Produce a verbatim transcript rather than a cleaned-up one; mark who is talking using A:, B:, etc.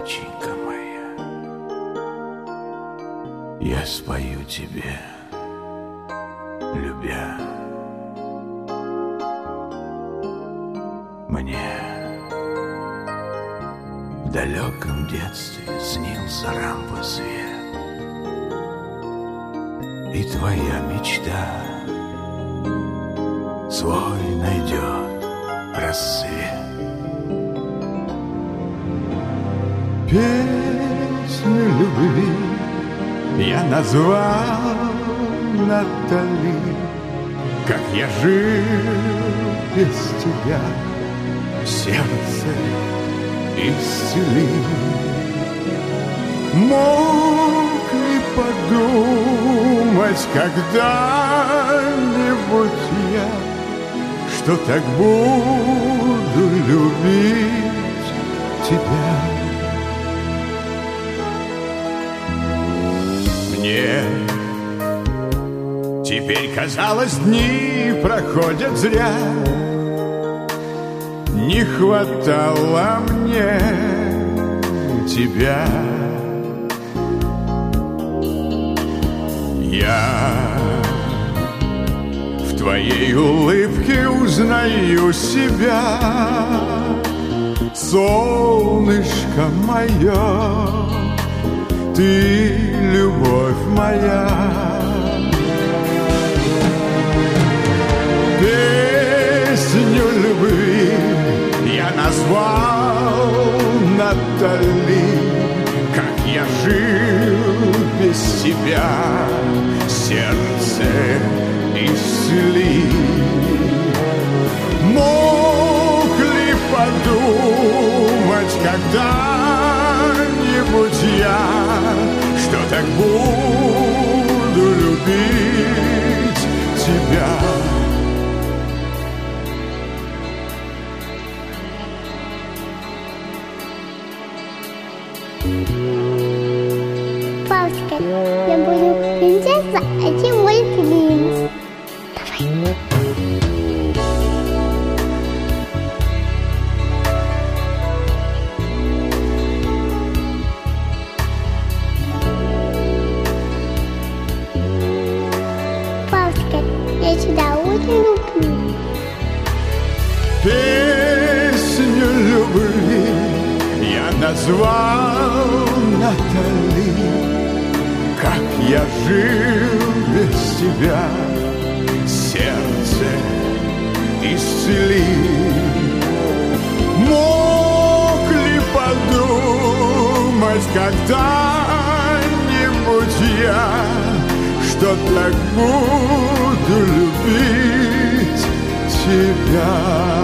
A: доченька моя, я спою тебе, любя. Мне в далеком детстве снился рампосвет, и твоя мечта свой найдет рассвет.
B: Песню любви я назвал Натали, как я жил без тебя, сердце исцели. Мог ли подумать когда-нибудь я, что так буду любить тебя? Мне теперь казалось, дни проходят зря. Не хватало мне тебя. Я в твоей улыбке узнаю себя, солнышко мое, ты любовь моя. Песню любви я назвал Натали, как я жил без тебя, сердце исцели. Мог ли подумать когда-нибудь я, что так буду любить тебя?
C: Папочка, я буду принцесса, а ты мой принц. Давай. Папочка, я тебя очень люблю.
B: Песню любви я назвал Натали, как я жил без тебя, сердце исцели. Мог ли подумать когда-нибудь я, что так буду любить тебя?